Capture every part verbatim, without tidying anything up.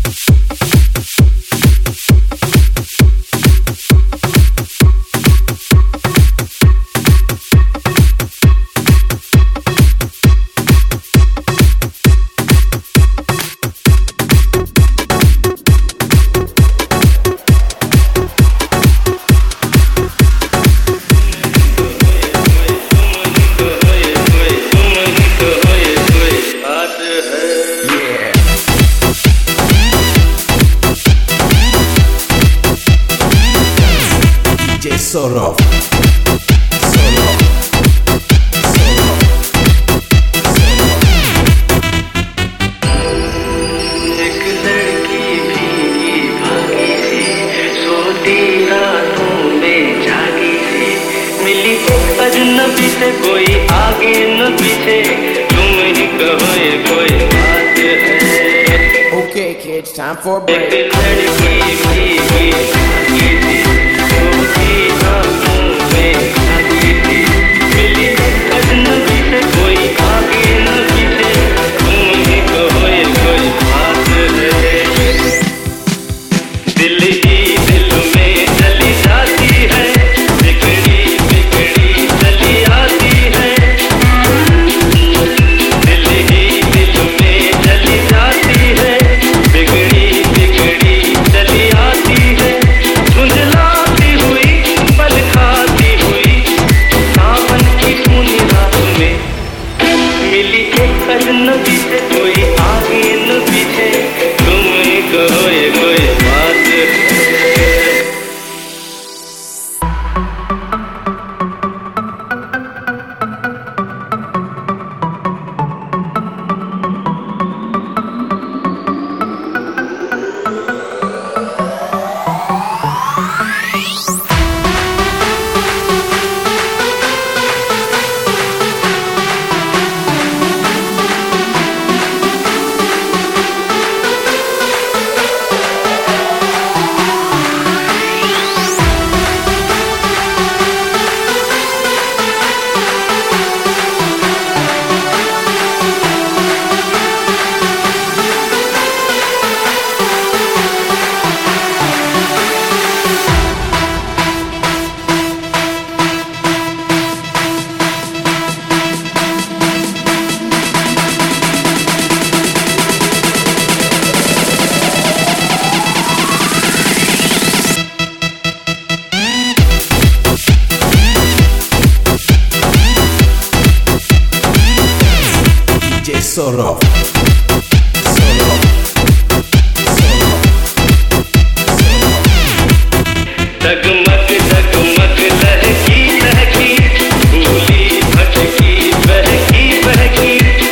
Solo, solo, एक लड़की भीगी भागी सी सोती रातों में जागी सी मिली अजनबी से कोई आगे न पीछे तुम ही कहो ये कोई बात है. Okay kids, time for a break. एक लड़की भीगी भागी सी सोती रातों में जागी सी मिली अजनबी से कोई आगे न पीछे तुम ही कहो ये कोई बात है. दिल ही दिल में चली जाती है बिगड़ी बिगड़ी चली आती है. दिल ही दिल में चली जाती है बिगड़ी बिगड़ी चली आती है. धुंधलाती हुई पल खाती हुई सावन की सुनी रात में मिली एक अजनबी से कोई आगे न पीछे तुम ही कहो ये कोई बात है. Solo, डगमग डगमग लहकी लहकी भूली भटकी बहकी बहकी.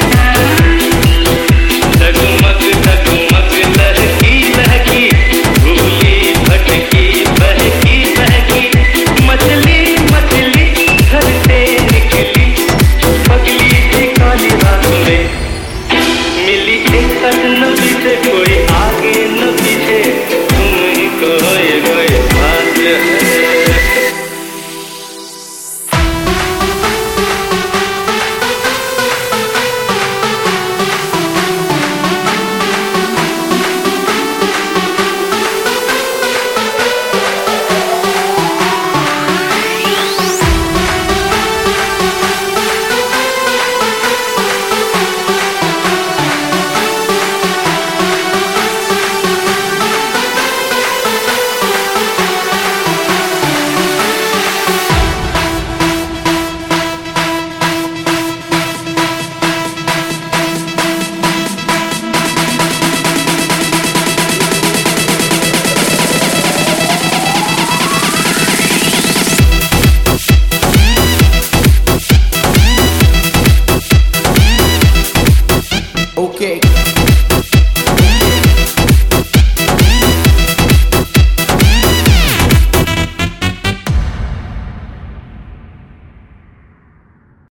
डगमग डगमग लहकी लहकी भूली भटकी बहकी बहकी. मछली मछली घर से निकली पगली थी काली रात में मिली एक अजनबी से कोई आगे न पीछे तुम ही कहो ये कोई बात है.